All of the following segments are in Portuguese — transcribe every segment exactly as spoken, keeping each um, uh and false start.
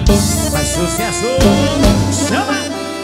Faz sucesso, chama!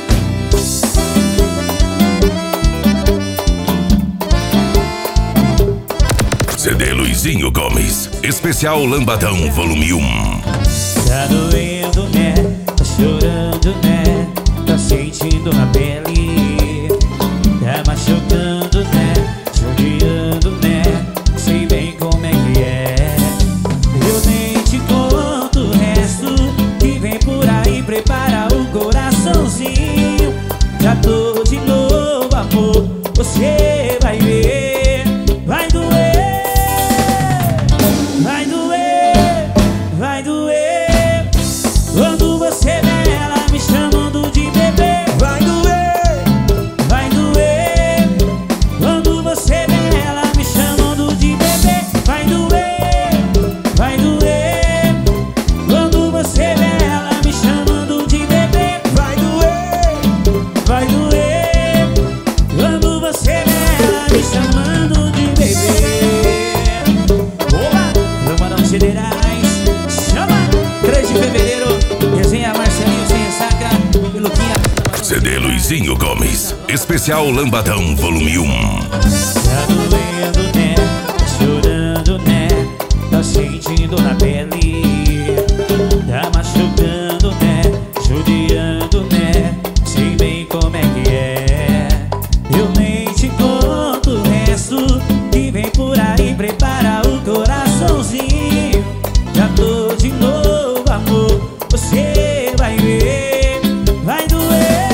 C D Luizinho Gomes, especial Lambadão Volume um. Tá doendo, né? Tá chorando, né? Tá sentindo na pele. Tá machucando, né? Judiando, né? Sei bem como é que é. Eu nem te conto o resto que vem por aí. Prepara o coraçãozinho. Já tô de novo, amor. Você vai ver. Vai doer. Vai doer. Vai doer. Quando você vê ela me chamando de bebê. Vai doer. Vai doer. Quando você vê ela me chamando de bebê. Vai doer. Vai doer. Quando você vê ela me chamando de bebê. Vai doer. Vai doer. Quando você vê ela me chamando de bebê. Oba! Lambadão Federais. Chama! três de fevereiro. Desenha Marcelinho sem ressaca e Luquinha. C D Luizinho Gomes, especial Lambadão Volume um. Tá doendo, né? Tá chorando, né? Tá sentindo na pele. Tá machucando, né? Judiando, né? Sei bem como é que é. Eu nem te conto o resto que vem por aí. Prepara o coraçãozinho. Já tô de novo, amor. Você vai ver. Vai doer.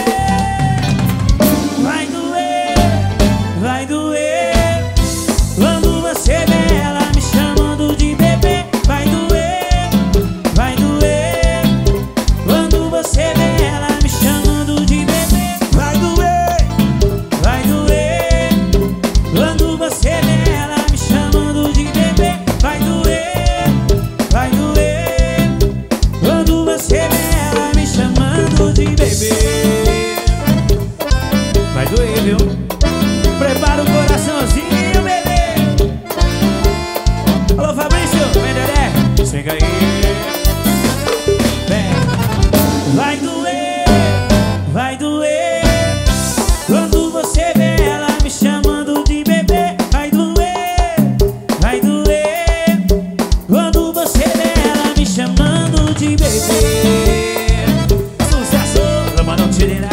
Vai doer. Vai doer. Quando você vê ela me chamando de bebê. Vai doer. Vai doer. Quando você vê ela me chamando de bebê. Vai doer. Vai doer. Quando você vê ela me chamando de bebê. Vai doer. Vai doer. Quando você vê ela me chamando de bebê. Vai doer, viu? Prepara o coraçãozinho, bebê. Alô, Fabrício, vem, Dedé. Chega aí. Vem. Vai doer. Vai doer. Quando você vê ela me chamando de bebê. Vai doer. Vai doer. Quando você vê ela me chamando de bebê. Sucesso, Lambadão Federais.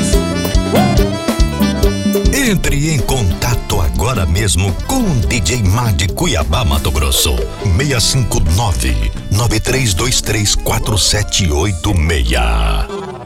Entre em contato agora mesmo com o D J Mar de Cuiabá, Mato Grosso. seis cinco nove, nove três dois três, quatro sete oito seis.